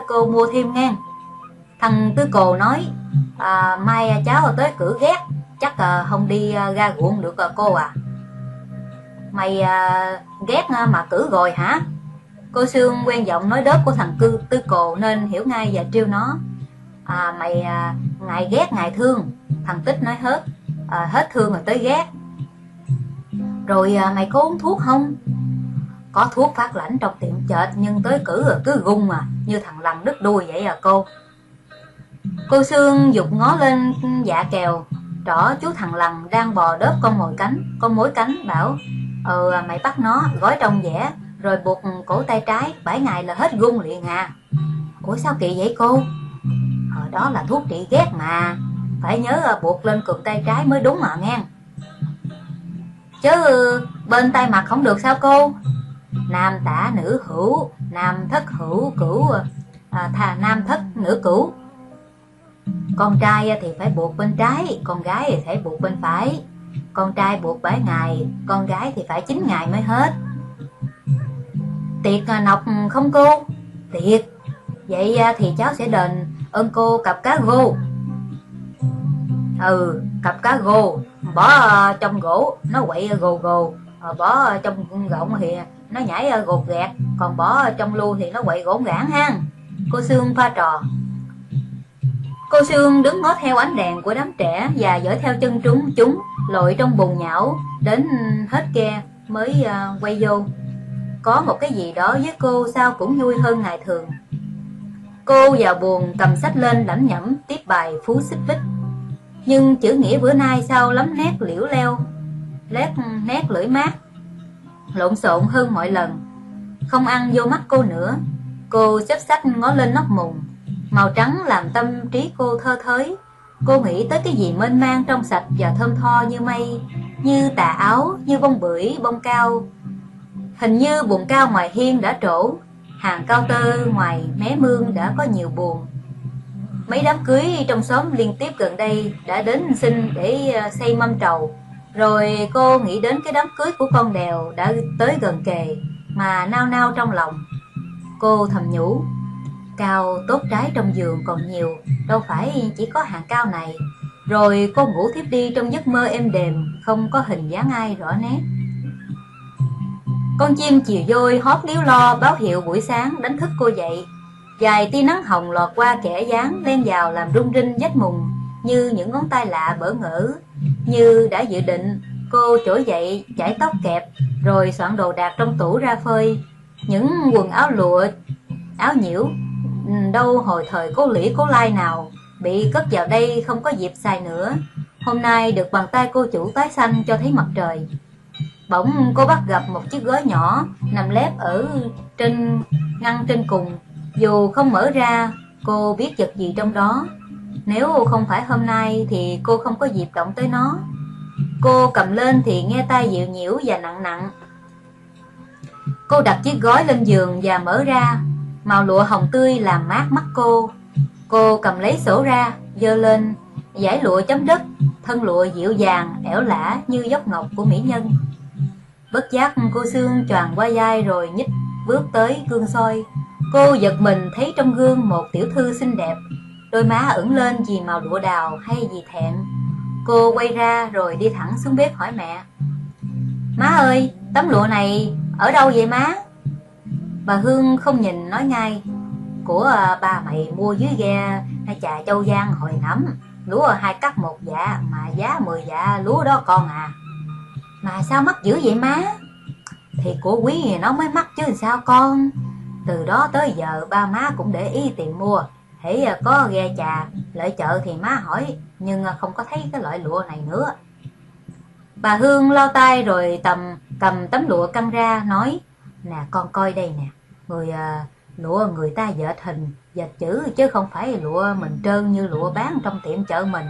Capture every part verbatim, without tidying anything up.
cô mua thêm ngang. Thằng Tư Cồ nói: à, mai cháu tới cử ghét, chắc à, không đi à, ra ruộng được à, cô à. Mày à, ghét mà cử rồi hả? Cô Sương quen giọng nói đớp của thằng Cư Tư Cồ nên hiểu ngay và trêu nó. À, mày à, ngại ghét ngại thương. Thằng Tích nói hết. À, hết thương rồi tới ghét. Rồi à, mày có uống thuốc không? Có thuốc phát lãnh trong tiệm chợt, nhưng tới cử rồi cứ gung à, như thằng lằn đứt đuôi vậy à cô. Cô Sương giục ngó lên dạ kèo, trỏ chú thằng lằn đang bò đớp con mồi cánh, con mối cánh, bảo: Ờ mày bắt nó gói trong vẽ rồi buộc cổ tay trái, bảy ngày là hết gung liền à. Ủa sao kỳ vậy cô? Ờ đó là thuốc trị ghét mà, phải nhớ buộc lên cụt tay trái mới đúng mà nghe. Chứ bên tay mặt không được sao cô? Nam tả nữ hữu, nam thất hữu cửu, à, thà nam thất nữ cửu. Con trai thì phải buộc bên trái, con gái thì phải buộc bên phải. Con trai buộc bảy ngày, con gái thì phải chín ngày mới hết. Tiệc nọc không cô? Tiệc. Vậy thì cháu sẽ đền ơn cô cặp cá gô. Ừ, cặp cá gô, bỏ trong gỗ nó quậy gồ gồ, bỏ trong gọng thì nó nhảy gột gẹt, còn bỏ trong lu thì nó quậy gỗn gãn ha. Cô Sương pha trò. Cô Sương đứng ngó theo ánh đèn của đám trẻ và dõi theo chân chúng chúng lội trong bùn nhão đến hết ke mới uh, quay vô. Có một cái gì đó với cô sao cũng vui hơn ngày thường. Cô vào buồn cầm sách lên lẩm nhẩm tiếp bài Phú Xích Bích. Nhưng chữ nghĩa bữa nay sao lắm nét liễu leo, lét nét lưỡi mát, lộn xộn hơn mọi lần, không ăn vô mắt cô nữa. Cô xếp sách ngó lên nóc mùng, màu trắng làm tâm trí cô thơ thới. Cô nghĩ tới cái gì mênh mang trong sạch và thơm tho như mây, như tà áo, như bông bưởi, bông cao. Hình như buồng cao ngoài hiên đã trổ, hàng cao tơ ngoài mé mương đã có nhiều buồng. Mấy đám cưới trong xóm liên tiếp gần đây đã đến xin để xây mâm trầu. Rồi cô nghĩ đến cái đám cưới của con Đèo đã tới gần kề, mà nao nao trong lòng. Cô thầm nhủ, cao tốt trái trong giường còn nhiều, đâu phải chỉ có hàng cao này. Rồi cô ngủ thiếp đi trong giấc mơ êm đềm, không có hình dáng ai rõ nét. Con chim chiều dôi hót líu lo báo hiệu buổi sáng đánh thức cô dậy. Vài tia nắng hồng lọt qua kẽ dáng len vào làm rung rinh vách mùng như những ngón tay lạ bỡ ngỡ. Như đã dự định, cô trỗi dậy chải tóc kẹp, rồi soạn đồ đạc trong tủ ra phơi. Những quần áo lụa, áo nhiễu đâu hồi thời cố lĩ cố lai nào bị cất vào đây không có dịp xài nữa, hôm nay được bàn tay cô chủ tái xanh cho thấy mặt trời. Bỗng cô bắt gặp một chiếc gói nhỏ nằm lép ở trên ngăn trên cùng. Dù không mở ra, cô biết vật gì trong đó. Nếu không phải hôm nay thì cô không có dịp động tới nó. Cô cầm lên thì nghe tai dịu nhiễu và nặng nặng. Cô đặt chiếc gói lên giường và mở ra. Màu lụa hồng tươi làm mát mắt cô. Cô cầm lấy sổ ra, giơ lên, dải lụa chấm đất. Thân lụa dịu dàng, ẻo lả như dốc ngọc của mỹ nhân. Bất giác cô Sương choàng qua vai rồi nhích bước tới gương soi. Cô giật mình thấy trong gương một tiểu thư xinh đẹp. Đôi má ửng lên vì màu lụa đào hay vì thẹn. Cô quay ra rồi đi thẳng xuống bếp hỏi mẹ, má ơi, tấm lụa này ở đâu vậy má? Bà Hương không nhìn nói ngay, của ba mày mua dưới ghe Trà Châu Giang hồi nắm. Lúa hai cắt một dạ mà giá mười dạ lúa đó con à. Mà sao mắc dữ vậy má? Thì của quý thì nó mới mắc chứ sao con. Từ đó tới giờ ba má cũng để ý tìm mua. Hễ có ghe Trà lợi chợ thì má hỏi, nhưng không có thấy cái loại lụa này nữa. Bà Hương lau tay rồi tầm cầm tấm lụa căng ra nói, nè con coi đây nè, người à, lụa người ta dệt hình dệt chữ chứ không phải lụa mình trơn như lụa bán trong tiệm chợ mình.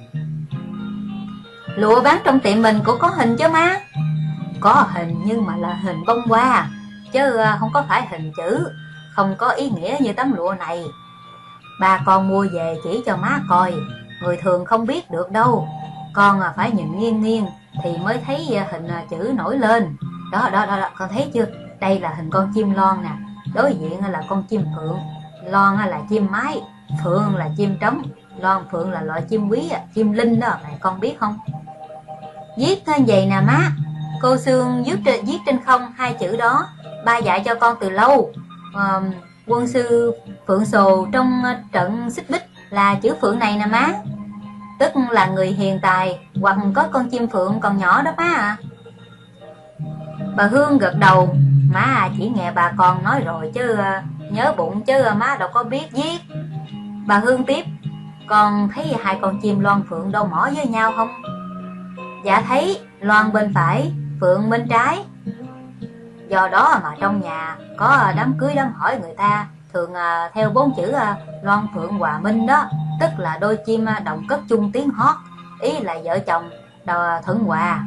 Lụa bán trong tiệm mình cũng có hình chứ má? Có hình nhưng mà là hình bông hoa, chứ không có phải hình chữ, không có ý nghĩa như tấm lụa này. Bà con mua về chỉ cho má coi, người thường không biết được đâu. Con phải nhìn nghiêng nghiêng thì mới thấy hình chữ nổi lên. Đó, đó, đó, đó, con thấy chưa? Đây là hình con chim lon nè, đối diện là con chim phượng, Loan là chim mái, phượng là chim trống. Loan phượng là loại chim quý, chim linh đó, mày con biết không? Viết như vậy nè má. Cô Sương viết trên, viết trên không hai chữ đó, ba dạy cho con từ lâu. à, Quân sư Phượng Sồ trong trận xích bích là chữ phượng này nè má. Tức là người hiền tài, hoặc có con chim phượng còn nhỏ đó má à. Bà Hương gật đầu. Má à, chỉ nghe bà con nói rồi chứ nhớ bụng chứ má đâu có biết viết. Bà Hương tiếp. Con thấy hai con chim loan phượng đâu mỏ với nhau không? Dạ thấy, loan bên phải, phượng bên trái. Do đó mà trong nhà có đám cưới đám hỏi người ta thường theo bốn chữ loan phượng hòa minh đó. Tức là đôi chim đồng cất chung tiếng hót, ý là vợ chồng thuận hòa.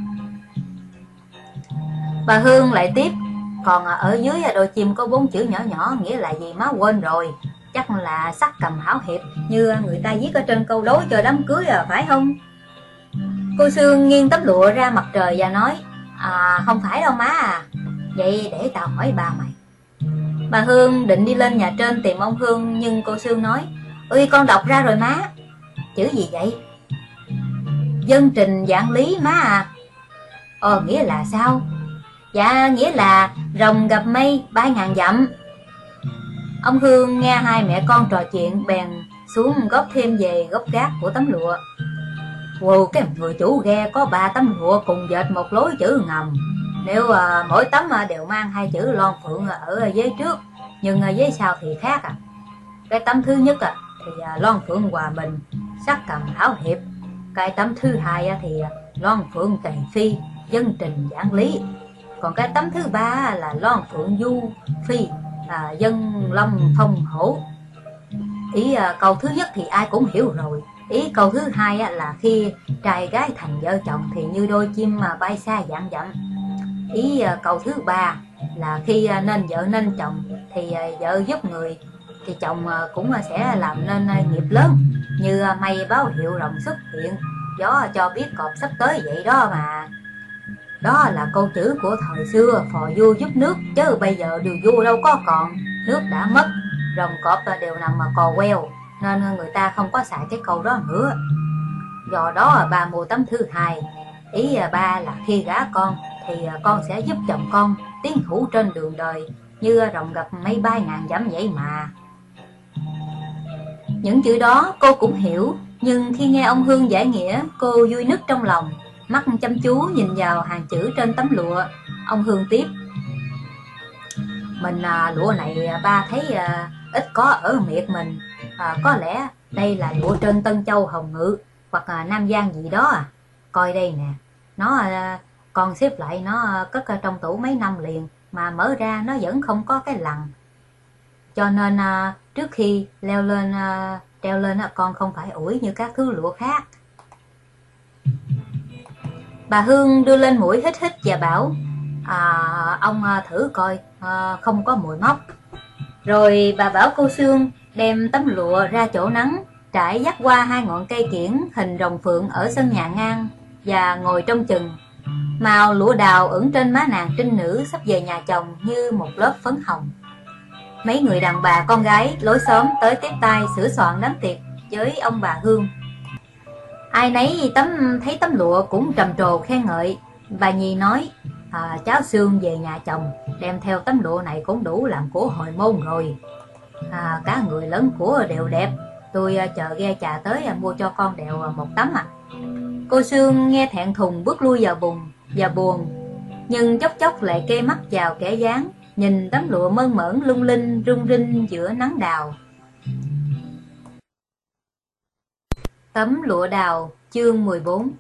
Bà Hương lại tiếp. Còn ở dưới đôi chim có bốn chữ nhỏ nhỏ nghĩa là gì má quên rồi. Chắc là sắc cầm hảo hiệp, như người ta viết ở trên câu đối cho đám cưới à, phải không? Cô Sương nghiêng tấm lụa ra mặt trời và nói. À không phải đâu má à. Vậy để tao hỏi ba mày. Bà Hương định đi lên nhà trên tìm ông Hương, nhưng cô Sương nói. Ui con đọc ra rồi má. Chữ gì vậy? Dân trình giảng lý má à. Ờ nghĩa là sao? Dạ nghĩa là rồng gặp mây bay ngàn dặm. Ông Hương nghe hai mẹ con trò chuyện bèn xuống góp thêm về gốc gác của tấm lụa. Wow, cái người chủ ghe có ba tấm lụa cùng dệt một lối chữ ngầm. Nếu uh, mỗi tấm uh, đều mang hai chữ loan phượng ở vế trước, nhưng uh, vế sau thì khác à. Cái tấm thứ nhất uh, thì uh, loan phượng hòa bình, sắc cầm hảo hiệp. Cái tấm thứ hai uh, thì uh, loan phượng tề phi, dân trình giảng lý. Còn cái tấm thứ ba uh, là loan phượng du phi, À, dân long phong hổ. Ý à, câu thứ nhất thì ai cũng hiểu rồi. Ý câu thứ hai à, là khi trai gái thành vợ chồng thì như đôi chim mà bay xa vạn dặm. Ý à, câu thứ ba là khi à, nên vợ nên chồng thì à, vợ giúp người thì chồng à, cũng à, sẽ làm nên à, nghiệp lớn. Như à, mây báo hiệu rồng xuất hiện, gió cho biết cọp sắp tới vậy đó mà. Đó là câu chữ của thời xưa phò vua giúp nước, chứ bây giờ điều vua đâu có còn. Nước đã mất, rồng cọp đều nằm mà cò queo, nên người ta không có xài cái câu đó nữa. Do đó ba mua tấm thứ hai. Ý ba là khi gả con thì con sẽ giúp chồng con tiến thủ trên đường đời, như rồng gặp mây bay ngàn dặm vậy mà. Những chữ đó cô cũng hiểu, nhưng khi nghe ông Hương giải nghĩa, cô vui nức trong lòng, mắt chăm chú nhìn vào hàng chữ trên tấm lụa. Ông Hương tiếp. Mình à, lụa này ba thấy à, ít có ở miệt mình. à, Có lẽ đây là lụa trên Tân Châu Hồng Ngự hoặc à, Nam Giang gì đó à. Coi đây nè. Nó à, con xếp lại nó cất ở trong tủ mấy năm liền, mà mở ra nó vẫn không có cái lằn. Cho nên à, trước khi leo lên à, treo lên à, con không phải ủi như các thứ lụa khác. Bà Hương đưa lên mũi hít hít và bảo. À, ông thử coi à, không có mùi mốc. Rồi bà bảo cô Sương đem tấm lụa ra chỗ nắng, trải dắt qua hai ngọn cây kiển hình rồng phượng ở sân nhà ngang và ngồi trong chừng. Màu lụa đào ửng trên má nàng trinh nữ sắp về nhà chồng như một lớp phấn hồng. Mấy người đàn bà con gái lối xóm tới tiếp tay sửa soạn đám tiệc với ông bà Hương. Ai nấy tấm thấy tấm lụa cũng trầm trồ khen ngợi. Bà Nhi nói. À, cháu Sương về nhà chồng đem theo tấm lụa này cũng đủ làm của hồi môn rồi. à, Cả người lớn của đều đẹp. Tôi à, chờ ghe trà tới à, mua cho con đèo một tấm à. Cô Sương nghe thẹn thùng bước lui vào bùn và buồn, nhưng chốc chốc lại kê mắt vào kẻ dáng, nhìn tấm lụa mơn mởn lung linh rung rinh giữa nắng đào. Tấm lụa đào, chương mười bốn.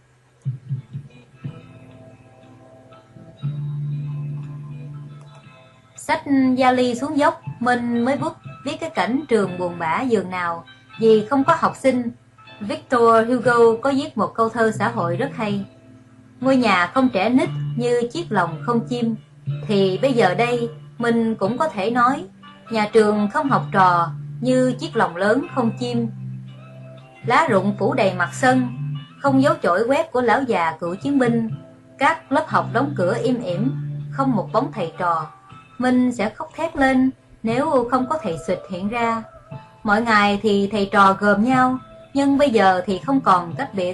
Xách vali xuống dốc, Minh mới bước viết cái cảnh trường buồn bã giường nào vì không có học sinh. Victor Hugo có viết một câu thơ xã hội rất hay. Ngôi nhà không trẻ nít như chiếc lồng không chim, thì bây giờ đây mình cũng có thể nói nhà trường không học trò như chiếc lồng lớn không chim. Lá rụng phủ đầy mặt sân, không dấu chổi quét của lão già cựu chiến binh. Các lớp học đóng cửa im ỉm, không một bóng thầy trò. Minh sẽ khóc thét lên nếu không có thầy Xịt hiện ra. Mọi ngày thì thầy trò gồm nhau, nhưng bây giờ thì không còn cách biệt.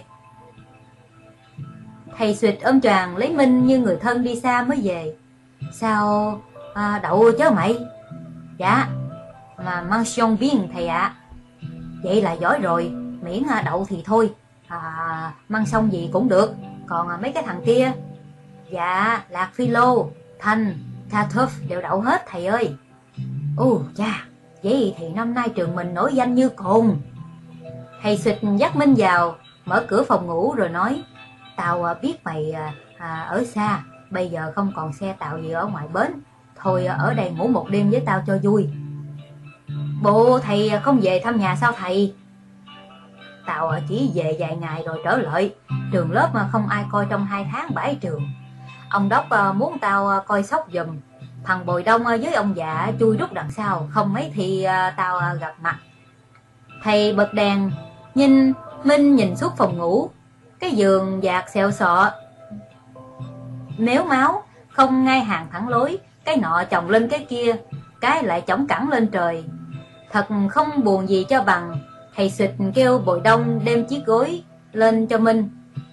Thầy Xuyệt ôm choàng lấy Minh như người thân đi xa mới về. Sao à, đậu chứ mày? Dạ, mà mention bien thầy ạ. À. Vậy là giỏi rồi, miễn đậu thì thôi. À, mang xong gì cũng được. Còn mấy cái thằng kia? Dạ, Lạc Philo, Thành, Tatov đều đậu hết thầy ơi. Ồ cha, vậy thì năm nay trường mình nổi danh như cồn. Thầy Xuyệt dắt Minh vào, mở cửa phòng ngủ rồi nói: Tao biết mày à, ở xa, bây giờ không còn xe tàu gì ở ngoài bến. Thôi ở đây ngủ một đêm với tao cho vui. Bộ thầy không về thăm nhà sao thầy? Tao chỉ về vài ngày rồi trở lại. Trường lớp mà không ai coi trong hai tháng bãi trường. Ông Đốc muốn tao coi sóc giùm. Thằng Bồi Đông với ông già chui rút đằng sau, không mấy thì tao gặp mặt. Thầy bật đèn, nhìn Minh nhìn suốt phòng ngủ. Cái giường dạt xẹo xọ, nếu máu không ngay hàng thẳng lối, cái nọ chồng lên cái kia, cái lại chổng cẳng lên trời. Thật không buồn gì cho bằng. Thầy Xuyệt kêu Bồi Đông đem chiếc gối lên cho Minh.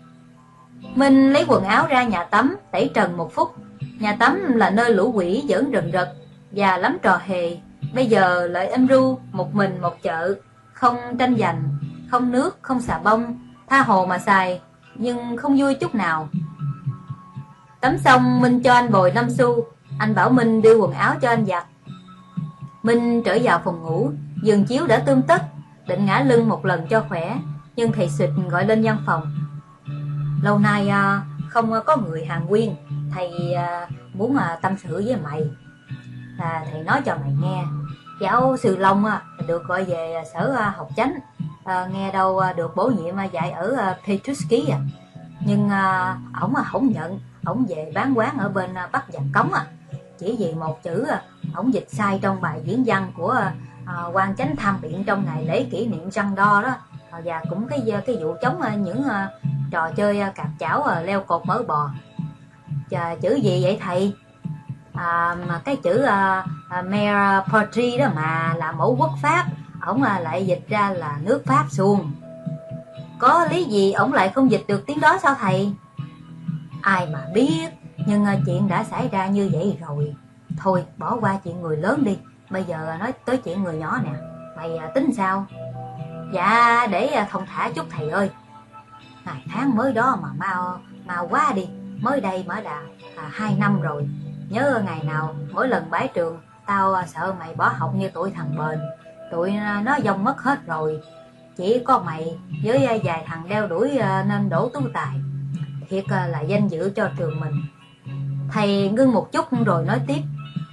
Minh lấy quần áo ra nhà tắm tẩy trần một phút. Nhà tắm là nơi lũ quỷ giỡn rần rật và lắm trò hề. Bây giờ lại êm ru một mình một chợ, không tranh giành, không nước, không xà bông, tha hồ mà xài, nhưng không vui chút nào. Tắm xong Minh cho anh Bồi năm xu. Anh bảo Minh đưa quần áo cho anh giặt. Minh trở vào phòng ngủ. Giường chiếu đã tươm tất, định ngã lưng một lần cho khỏe, nhưng thầy Xuyệt gọi lên văn phòng. Lâu nay à, không có người Hàn Nguyên. Thầy à, muốn à, tâm sự với mày. à, Thầy nói cho mày nghe. Giáo sư Long à, được gọi về sở à, học chánh. à, Nghe đâu à, được bổ nhiệm à, dạy ở à, Petruski à. Nhưng à, ổng à, không nhận. Ổng về bán quán ở bên à, Bắc Giặc Cống à. Chỉ vì một chữ à, ổng dịch sai trong bài diễn văn của à, quan chánh tham biện trong ngày lễ kỷ niệm Răng Đo đó. à, Và cũng cái cái vụ chống à, những à, trò chơi à, cạp chảo à, leo cột mỡ bò. Chà, chữ gì vậy thầy? À, mà cái chữ à, à, Maire Poetry đó mà là mẫu quốc Pháp, ổng à, lại dịch ra là nước Pháp xuông. Có lý gì ổng lại không dịch được tiếng đó sao thầy? Ai mà biết, nhưng à, chuyện đã xảy ra như vậy rồi. Thôi bỏ qua chuyện người lớn đi, bây giờ nói tới chuyện người nhỏ nè. Mày à, tính sao? Dạ để à, thông thả chút thầy ơi. Ngày tháng mới đó mà mau mau quá đi. Mới đây mở đà à, hai năm rồi. Nhớ ngày nào mỗi lần bái trường, tao à, sợ mày bỏ học như tụi thằng Bền. Tụi à, nó dông mất hết rồi. Chỉ có mày với à, vài thằng đeo đuổi à, nên đổ tú tài. Thiệt à, là danh dự cho trường mình. Thầy ngưng một chút rồi nói tiếp.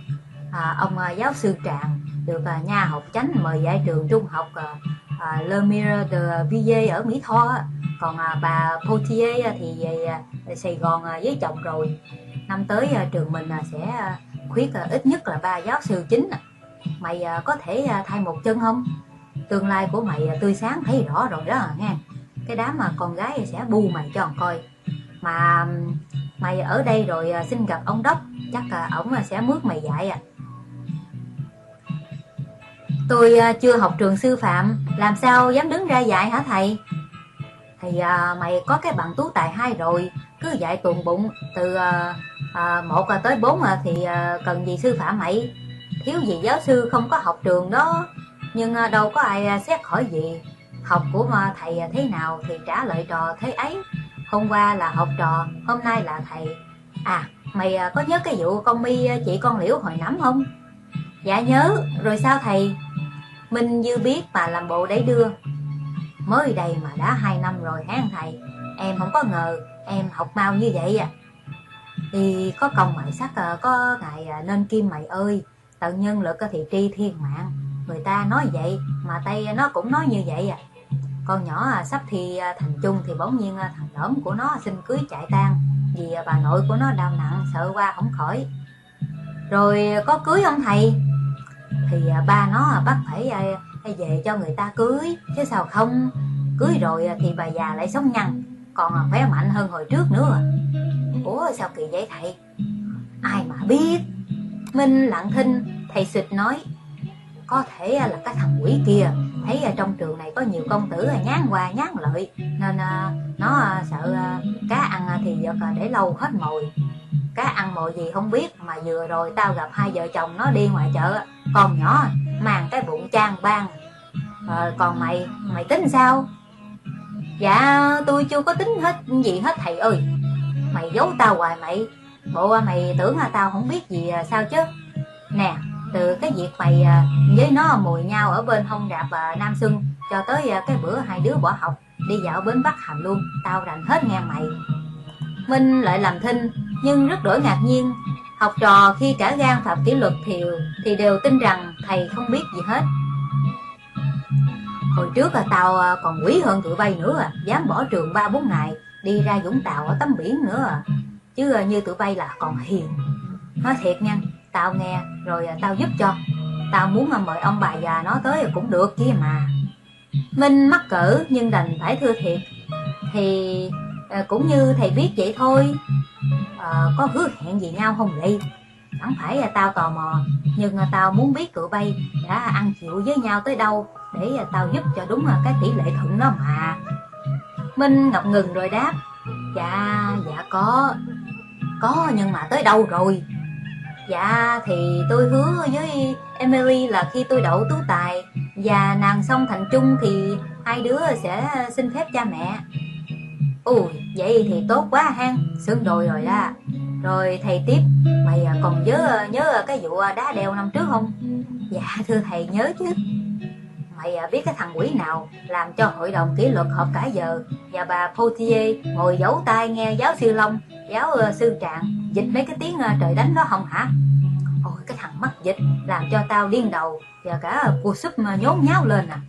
à, Ông à, giáo sư Tràng được à, nhà học chánh mời dạy trường trung học à, à, Le Mire de Villiers ở Mỹ Tho. Còn à, bà Potier thì về à, Sài Gòn à, với chồng rồi. Năm tới à, trường mình à, sẽ à, khuyết à, ít nhất là ba giáo sư chính. Mày à, có thể à, thay một chân không? Tương lai của mày à, tươi sáng thấy rõ rồi đó nghe. Cái đám mà con gái sẽ bu mày cho coi. Mà mày ở đây rồi à, xin gặp ông Đốc, chắc à, ổng à, sẽ mướt mày dạy à. Tôi à, chưa học trường sư phạm, làm sao dám đứng ra dạy hả thầy? Thì à, mày có cái bằng tú tài hai rồi, cứ dạy tuồn bụng từ à, à, một à, tới bốn à, thì à, cần gì sư phạm mày? Thiếu gì giáo sư không có học trường đó. Nhưng à, đâu có ai à, xét hỏi gì. Học của mà thầy à, thế nào thì trả lời trò thế ấy. Hôm qua là học trò, hôm nay là thầy. À mày à, có nhớ cái vụ con Mi à, chị con Liễu hồi nắm không? Dạ nhớ, rồi sao thầy? Minh như biết mà làm bộ để đưa. Mới đây mà đã hai năm rồi hả thầy? Em không có ngờ em học mau như vậy à. Thì có công mài sắt có ngày nên kim mày ơi. Tận nhân lực thì tri thiên mạng. Người ta nói vậy mà tay nó cũng nói như vậy à. Con nhỏ sắp thi thành trung thì bỗng nhiên thằng lõm của nó xin cưới chạy tan. Vì bà nội của nó đau nặng sợ qua không khỏi. Rồi có cưới không thầy? Thì ba nó bắt phải về cho người ta cưới chứ sao không. Cưới rồi thì bà già lại sống nhăn, còn khỏe mạnh hơn hồi trước nữa. Ủa sao kỳ vậy thầy? Ai mà biết. Minh lặng thinh. Thầy Xuyệt nói. có thể là cái thằng quỷ kia thấy trong trường này có nhiều công tử nhán qua nhán lợi, nên nó sợ cá ăn thì giật để lâu hết mồi. Cá ăn mồi gì không biết, mà vừa rồi tao gặp hai vợ chồng nó đi ngoài chợ, con nhỏ mang cái bụng trang ban. À, còn mày, mày tính sao? Dạ tôi chưa có tính hết gì hết thầy ơi. Mày giấu tao hoài mày, bộ mày tưởng là tao không biết gì sao chứ. Nè, từ cái việc mày với nó mùi nhau ở bên hông rạp Nam Xuân cho tới cái bữa hai đứa bỏ học đi dạo bến Bắc Hàm luôn, tao rành hết nghe mày. Minh lại làm thinh nhưng rất đổi ngạc nhiên. Học trò khi cả gan phạm kỷ luật thì, thì đều tin rằng thầy không biết gì hết. Hồi trước là tao còn quý hơn tụi bay nữa à, dám bỏ trường ba bốn ngày đi ra Vũng Tàu ở tắm biển nữa à. Chứ như tụi bay là còn hiền. Nói thiệt nha, tao nghe rồi tao giúp cho. Tao muốn mời ông bà già nó tới cũng được kia mà. Minh mắc cỡ nhưng đành phải thưa thiệt. Thì cũng như thầy biết vậy thôi. À, có hứa hẹn gì nhau không vậy? Chẳng phải tao tò mò, nhưng tao muốn biết tụi bay đã ăn chịu với nhau tới đâu để tao giúp cho đúng cái tỷ lệ thuận đó mà. Minh ngập ngừng rồi đáp: Dạ, dạ có. Có nhưng mà tới đâu rồi? Dạ thì tôi hứa với Emily là khi tôi đậu tú tài và nàng xong thành trung thì hai đứa sẽ xin phép cha mẹ. Ui, vậy thì tốt quá hang, xương đồi rồi đó. Rồi thầy tiếp: Mày còn nhớ nhớ cái vụ đá đeo năm trước không? Dạ thưa thầy nhớ chứ. Mày biết cái thằng quỷ nào làm cho hội đồng kỷ luật họp cả giờ và bà Potier ngồi giấu tai nghe giáo sư Long, giáo sư Trạng dịch mấy cái tiếng trời đánh đó không hả? Ôi cái thằng mắc dịch làm cho tao điên đầu và cả cô súp nhốn nháo lên à.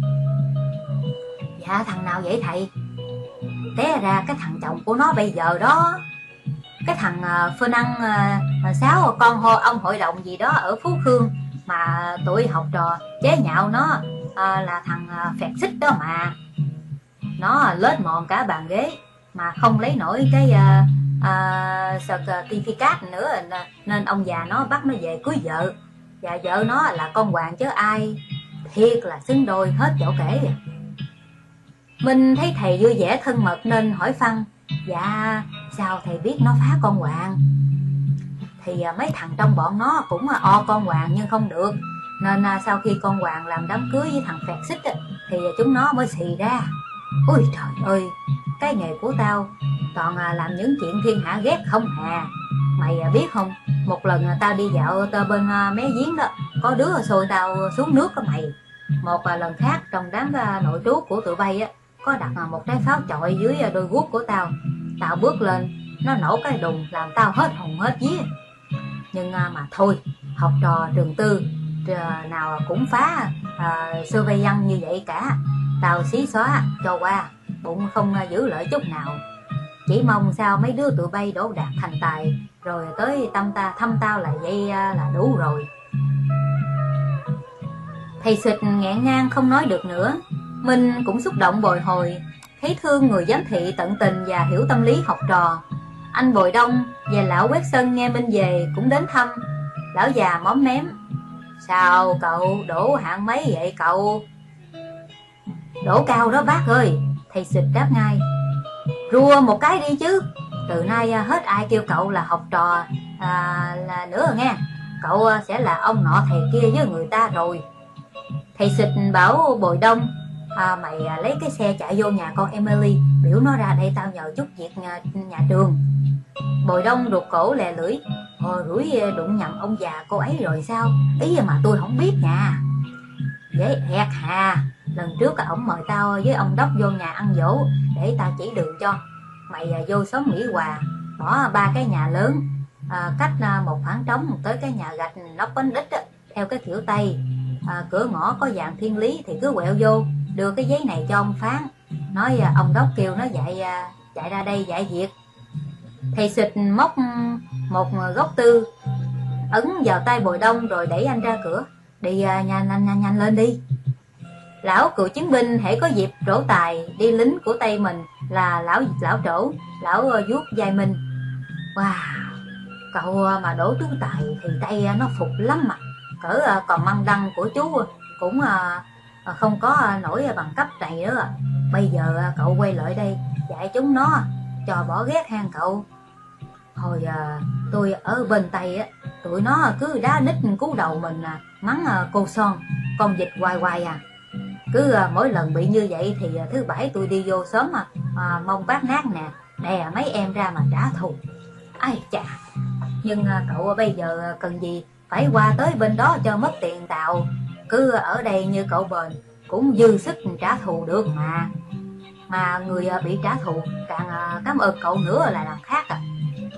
Dạ thằng nào vậy thầy? Té ra cái thằng chồng của nó bây giờ đó. Cái thằng Phơ Năng Sáu con ho ông hội đồng gì đó ở Phú Khương mà tụi học trò chế nhạo nó à, là thằng phẹt xích đó mà. Nó lết mòn cả bàn ghế mà không lấy nổi cái uh, uh, certificate nữa, nên ông già nó bắt nó về cưới vợ. Và vợ nó là con hoàng chứ ai. Thiệt là xứng đôi hết chỗ kể. Mình thấy thầy vui vẻ thân mật nên hỏi phăng: Dạ sao thầy biết nó phá con hoàng? Thì mấy thằng trong bọn nó cũng o con hoàng nhưng không được, nên sau khi con hoàng làm đám cưới với thằng phẹt xích thì chúng nó mới xì ra. Ôi trời ơi, cái nghề của tao toàn làm những chuyện thiên hạ ghét không hà. Mày biết không, một lần tao đi dạo tơ bên mé giếng đó, có đứa xôi tao xuống nước đó mày. Một lần khác trong đám nội trú của tụi bay á, có đặt một trái pháo chọi dưới đôi guốc của tao. Tao bước lên, nó nổ cái đùng làm tao hết hồn hết vía. Nhưng mà thôi, học trò trường tư nào cũng phá uh, sơ vây văn như vậy cả. Tao xí xóa cho qua, bụng không giữ lợi chút nào. Chỉ mong sao mấy đứa tụi bay đổ đạt thành tài, rồi tới tâm ta thăm tao là vậy là đủ rồi. Thầy xịt nghẹn ngang không nói được nữa. Mình cũng xúc động bồi hồi, thấy thương người giám thị tận tình và hiểu tâm lý học trò. Anh Bồi Đông và lão quét sân nghe Minh về cũng đến thăm. Lão già móm mém: Sao cậu đổ hạng mấy vậy cậu? Đổ cao đó bác ơi. Thầy xịt đáp ngay: Rua một cái đi chứ. Từ nay hết ai kêu cậu là học trò à, là nữa nghe. Cậu sẽ là ông nọ thầy kia với người ta rồi. Thầy xịt bảo Bồi Đông: à, Mày lấy cái xe chạy vô nhà con Emily, biểu nó ra đây tao nhờ chút việc nhà, nhà trường. Bồi Đông rụt cổ lè lưỡi: Ồ, rủi đụng nhầm ông già cô ấy rồi sao? Ý mà tôi không biết nha. Dễ hẹt hà. Lần trước ổng mời tao với ông Đốc vô nhà ăn dỗ để tao chỉ đường cho. Mày vô xóm Mỹ Hòa, bỏ ba cái nhà lớn à, cách một khoảng trống tới cái nhà gạch nóc bánh đít á, theo cái kiểu Tây à, cửa ngõ có dạng thiên lý thì cứ quẹo vô, đưa cái giấy này cho ông Phán, nói ông Đốc kêu nó dạy chạy ra đây dạy việc. Thầy xịt móc một gốc tư ấn vào tay Bồi Đông rồi đẩy anh ra cửa: Đi nhanh nhanh nhanh, nhanh lên đi. Lão cựu chiến binh hễ có dịp trổ tài đi lính của Tây mình là lão lão trổ, lão vuốt vai Minh: Wow, cậu mà đổ tú tài thì Tây nó phục lắm mà. cỡ à, còn măng đăng của chú cũng à, à, không có à, nổi bằng cấp này nữa. Bây giờ à, cậu quay lại đây dạy chúng nó cho bỏ ghét hang cậu. Hồi à, tôi ở bên Tây á, tụi nó cứ đá nít cú đầu mình à, mắng à, cô son, con vịt hoài hoài à. Cứ à, mỗi lần bị như vậy thì à, thứ bảy tôi đi vô xóm à, à, mong bát nát nè, đè mấy em ra mà trả thù. Ai chà, nhưng à, cậu bây giờ cần gì phải qua tới bên đó cho mất tiền tàu. Cứ ở đây như cậu bền cũng dư sức trả thù được mà. Mà người à, bị trả thù càng à, cảm ơn cậu nữa là làm khác à.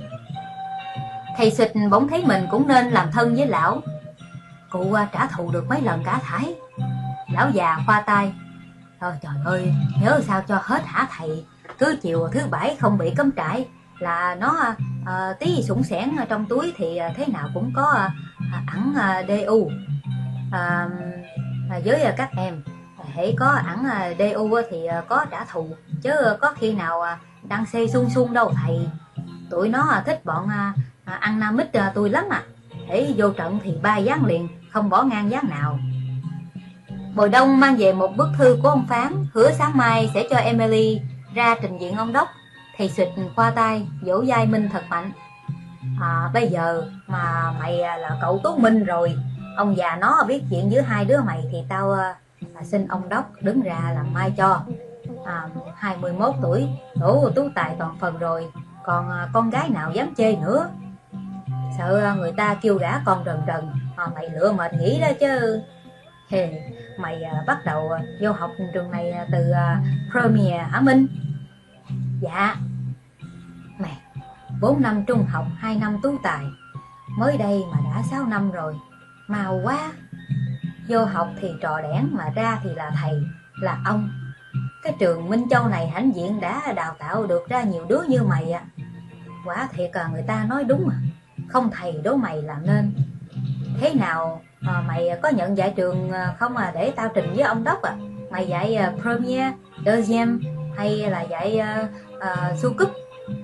Thầy Xịt bỗng thấy mình cũng nên làm thân với lão. Cụ à, trả thù được mấy lần cả thải. Lão già khoa tay. Trời, trời ơi, nhớ sao cho hết hả thầy. Cứ chiều thứ bảy không bị cấm trại là nó à, tí sủng sẻn trong túi thì à, thế nào cũng có à, ẵng à, đê u à, à, với à, các em. Hễ có ẵng à, đê u thì à, có trả thù, chứ có khi nào à, đang xê sung sung đâu thầy. Tụi nó à, thích bọn à, à, ăn nam mít à, tôi lắm à. Hễ vô trận thì ba gián liền, không bỏ ngang gián nào. Bồi Đông mang về một bức thư của ông Phán, hứa sáng mai sẽ cho Emily ra trình diện ông Đốc. Thầy Xịt khoa tay, vỗ vai Minh thật mạnh. À, bây giờ mà mày là cậu Tú Minh rồi, ông già nó biết chuyện giữa hai đứa mày thì tao à, xin ông Đốc đứng ra làm mai cho. À, hai mươi mốt tuổi, đổ tú tài toàn phần rồi, còn à, con gái nào dám chê nữa. Sợ người ta kêu gã con rần rần, à, mày lựa mệt nghĩ đó chứ. Hề, mày à, bắt đầu à, vô học trường này à, từ à, Premier hả Minh? Dạ. Mẹ, bốn năm trung học, hai năm tú tài, mới đây mà đã sáu năm rồi, mau quá. Vô học thì trò đẻn mà ra thì là thầy, là ông. Cái trường Minh Châu này hãnh diện đã đào tạo được ra nhiều đứa như mày à. Quả thiệt à, người ta nói đúng à, không thầy đố mày làm nên. Thế nào à, mày có nhận dạy trường không à, để tao trình với ông Đốc à? Mày dạy uh, Premier, Deuxième hay là dạy uh, uh, su cúp,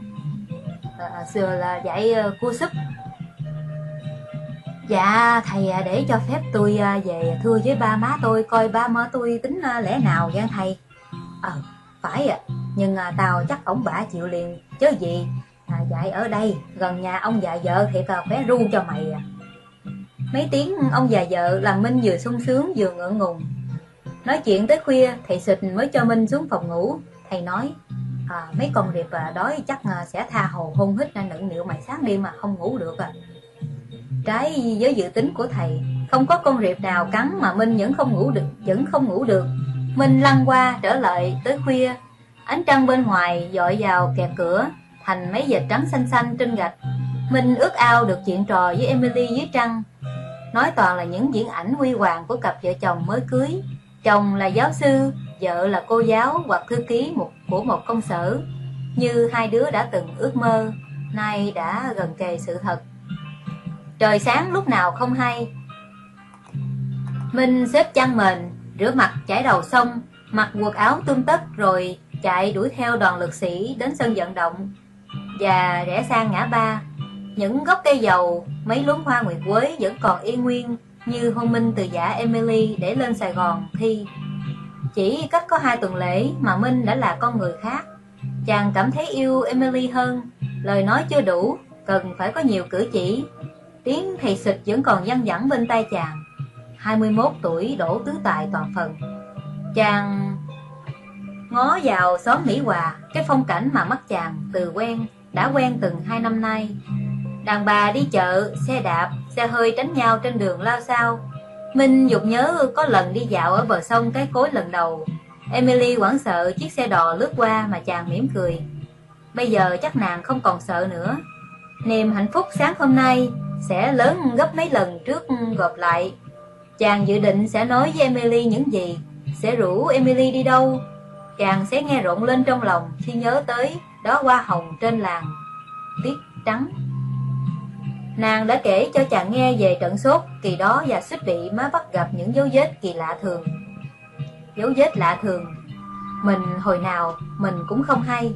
uh, là dạy uh, cua súp? Dạ thầy à, để cho phép tôi à, về thưa với ba má tôi coi ba má tôi tính à, lẽ nào nha thầy. Ờ à, phải à, nhưng à, tao chắc ổng bả chịu liền chứ gì. À, dạy ở đây gần nhà ông già vợ thiệt à, khỏe ru cho mày à. Mấy tiếng ông già vợ làm Minh vừa sung sướng vừa ngượng ngùng. Nói chuyện tới khuya, thầy Xịt mới cho Minh xuống phòng ngủ. Thầy nói à, mấy con riệp à, đói chắc à, sẽ tha hồ hôn hít nựng nịu mày sáng đêm mà không ngủ được à. Trái với dự tính của thầy, không có con riệp nào cắn mà Minh vẫn không ngủ được, vẫn không ngủ được. Minh lăn qua trở lại tới khuya. Ánh trăng bên ngoài dọi vào kẹt cửa thành mấy vệt trắng xanh xanh trên gạch. Minh ước ao được chuyện trò với Emily dưới trăng. Nói toàn là những diễn ảnh huy hoàng của cặp vợ chồng mới cưới. Chồng là giáo sư, vợ là cô giáo hoặc thư ký một, của một công sở. Như hai đứa đã từng ước mơ, nay đã gần kề sự thật. Trời sáng lúc nào không hay. Minh xếp chăn mền, rửa mặt chải đầu xong, mặc quần áo tươm tất rồi chạy đuổi theo đoàn lực sĩ đến sân vận động và rẽ sang ngã ba. Những gốc cây dầu, mấy luống hoa nguyệt quế vẫn còn yên nguyên như hôm Minh từ giả Emily để lên Sài Gòn thi. Chỉ cách có hai tuần lễ mà Minh đã là con người khác. Chàng cảm thấy yêu Emily hơn. Lời nói chưa đủ, cần phải có nhiều cử chỉ. Tiếng thầy Xịt vẫn còn văng vẳng bên tai chàng. Hai mươi mốt tuổi đổ tứ tài toàn phần. Chàng ngó vào xóm Mỹ Hòa, cái phong cảnh mà mắt chàng từ quen đã quen từng hai năm nay. Đàn bà đi chợ, xe đạp, xe hơi tránh nhau trên đường lao xao. Minh dục nhớ có lần đi dạo ở bờ sông Cái Cối lần đầu. Emily hoảng sợ chiếc xe đò lướt qua mà chàng mỉm cười. Bây giờ chắc nàng không còn sợ nữa. Niềm hạnh phúc sáng hôm nay sẽ lớn gấp mấy lần trước gộp lại. Chàng dự định sẽ nói với Emily những gì, sẽ rủ Emily đi đâu. Chàng sẽ nghe rộn lên trong lòng khi nhớ tới đó hoa hồng trên làng tuyết trắng. Nàng đã kể cho chàng nghe về trận sốt kỳ đó và suýt bị má bắt gặp những dấu vết kỳ lạ thường. Dấu vết lạ thường mình hồi nào mình cũng không hay.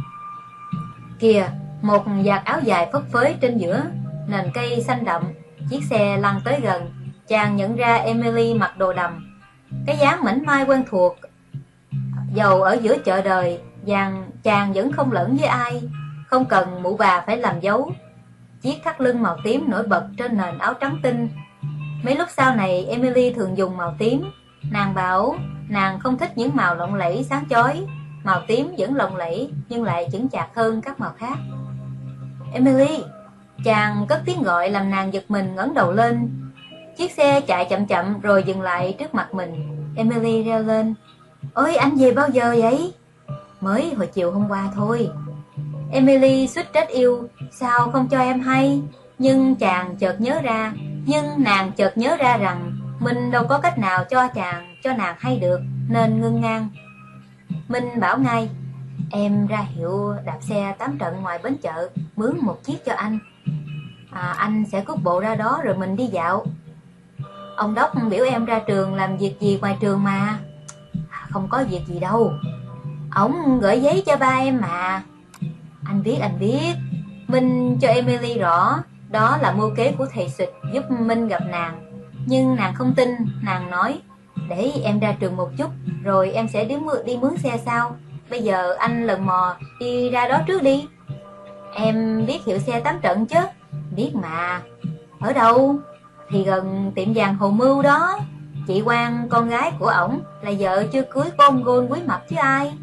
Kìa, một vạt áo dài phất phới trên giữa nền cây xanh đậm, Chiếc xe lăn tới gần, chàng nhận ra Emily mặc đồ đầm, cái dáng mảnh mai quen thuộc. Dầu ở giữa chợ đời, chàng, chàng vẫn không lẫn với ai, không cần mụ bà phải làm dấu. Chiếc thắt lưng màu tím nổi bật trên nền áo trắng tinh. Mấy lúc sau này Emily thường dùng màu tím. Nàng bảo nàng không thích những màu lộng lẫy sáng chói. Màu tím vẫn lộng lẫy nhưng lại chững chạc hơn các màu khác. Emily! Chàng cất tiếng gọi làm nàng giật mình ngẩng đầu lên. Chiếc xe chạy chậm chậm rồi dừng lại trước mặt mình. Emily reo lên: Ôi, anh về bao giờ vậy? Mới hồi chiều hôm qua thôi. Emily suýt trách yêu: Sao không cho em hay? Nhưng chàng chợt nhớ ra Nhưng nàng chợt nhớ ra rằng mình đâu có cách nào cho chàng cho nàng hay được, nên ngưng ngang. Minh bảo ngay: Em ra hiệu đạp xe tám trận ngoài bến chợ, mướn một chiếc cho anh. à, Anh sẽ cút bộ ra đó rồi mình đi dạo. Ông Đốc biểu em ra trường làm việc gì ngoài trường mà. à, Không có việc gì đâu. Ông gửi giấy cho ba em mà. Anh biết, anh biết. Minh cho Emily rõ đó là mưu kế của thầy Xịt giúp Minh gặp nàng. Nhưng nàng không tin. Nàng nói: Để em ra trường một chút rồi em sẽ đi mướn, đi mướn xe sau. Bây giờ anh lần mò đi ra đó trước đi. Em biết hiệu xe tám trận chứ? Biết mà. Ở đâu? Thì gần tiệm vàng Hồ Mưu đó. Chị Quang, con gái của ổng, là vợ chưa cưới của ông Gôn Quý Mập chứ ai.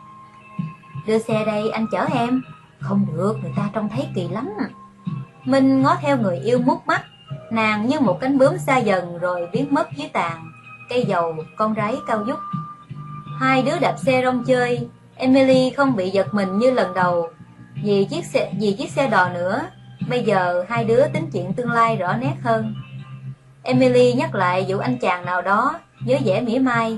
Đưa xe đây, anh chở em. Không được, người ta trông thấy kỳ lắm. Minh ngó theo người yêu mút mắt. Nàng như một cánh bướm xa dần rồi biến mất dưới tàn cây dầu con rái cao vút. Hai đứa đạp xe rong chơi. Emily không bị giật mình như lần đầu vì chiếc xe, vì chiếc xe đò nữa. Bây giờ hai đứa tính chuyện tương lai rõ nét hơn. Emily nhắc lại vụ anh chàng nào đó với vẻ mỉa mai: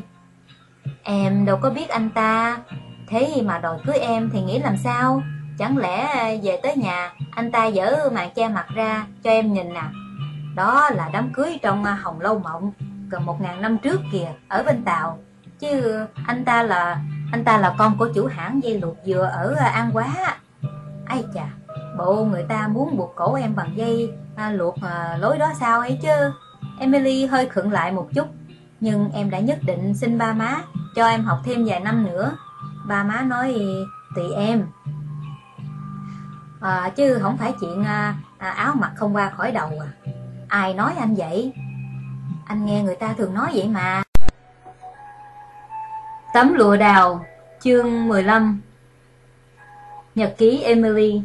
Em đâu có biết anh ta, thế mà đòi cưới em thì nghĩ làm sao? Chẳng lẽ về tới nhà anh ta dở màn che mặt ra cho em nhìn à? Đó là đám cưới trong Hồng Lâu Mộng gần một ngàn năm trước kìa, ở bên Tàu. Chứ anh ta là anh ta là con của chủ hãng dây luộc dừa ở An Quá. Ai chà, bộ người ta muốn buộc cổ em bằng dây à, luộc à, lối đó sao ấy chứ? Emily hơi khựng lại một chút. Nhưng em đã nhất định xin ba má cho em học thêm vài năm nữa. Ba má nói tùy em. À, chứ không phải chuyện à, à, áo mặc không qua khỏi đầu à. Ai nói anh vậy? Anh nghe người ta thường nói vậy mà. Tấm lụa đào, chương mười lăm. Nhật ký Emily.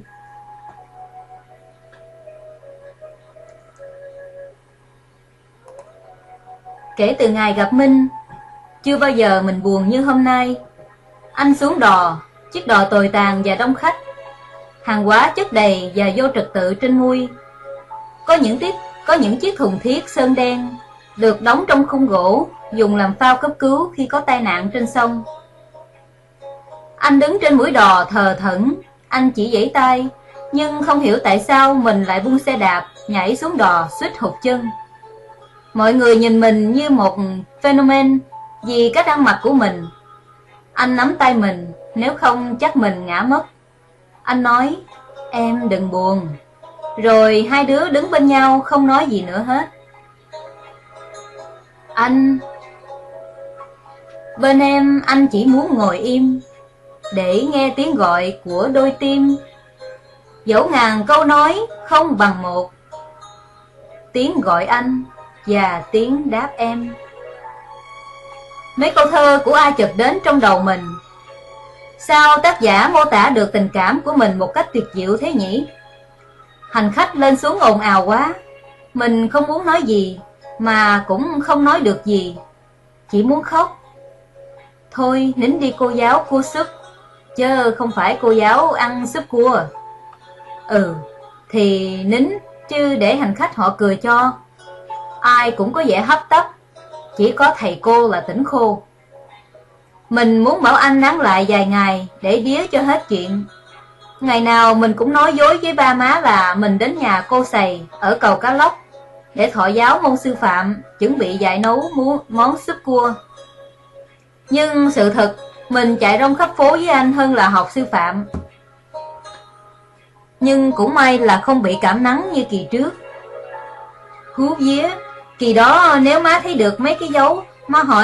Kể từ ngày gặp Minh, chưa bao giờ mình buồn như hôm nay. Anh xuống đò, chiếc đò tồi tàn và đông khách. Hàng hóa chất đầy và vô trật tự trên mui. Có những tiết Có những chiếc thùng thiết sơn đen được đóng trong khung gỗ, dùng làm phao cấp cứu khi có tai nạn trên sông. Anh đứng trên mũi đò thờ thẫn. Anh chỉ giãy tay, nhưng không hiểu tại sao mình lại buông xe đạp, nhảy xuống đò suýt hụt chân. Mọi người nhìn mình như một phenomen vì cách ăn mặc của mình. Anh nắm tay mình, nếu không chắc mình ngã mất. Anh nói: Em đừng buồn. Rồi hai đứa đứng bên nhau không nói gì nữa hết. Anh Bên em anh chỉ muốn ngồi im để nghe tiếng gọi của đôi tim. Dẫu ngàn câu nói không bằng một tiếng gọi anh và tiếng đáp em. Mấy câu thơ của ai chợt đến trong đầu mình. Sao tác giả mô tả được tình cảm của mình một cách tuyệt diệu thế nhỉ? Hành khách lên xuống ồn ào quá. Mình không muốn nói gì, mà cũng không nói được gì, chỉ muốn khóc. Thôi nín đi cô giáo cua súp, chứ không phải cô giáo ăn súp cua. Ừ, thì nín, chứ để hành khách họ cười cho. Ai cũng có vẻ hấp tấp, chỉ có thầy cô là tỉnh khô. Mình muốn bảo anh nán lại vài ngày để đía cho hết chuyện. Ngày nào mình cũng nói dối với ba má là mình đến nhà cô Sầy ở cầu Cá Lóc để thọ giáo môn sư phạm, chuẩn bị dạy nấu món súp cua. Nhưng sự thật, mình chạy rong khắp phố với anh hơn là học sư phạm. Nhưng cũng may là không bị cảm nắng như kỳ trước. hú vía. Kỳ đó nếu má thấy được mấy cái dấu, má hỏi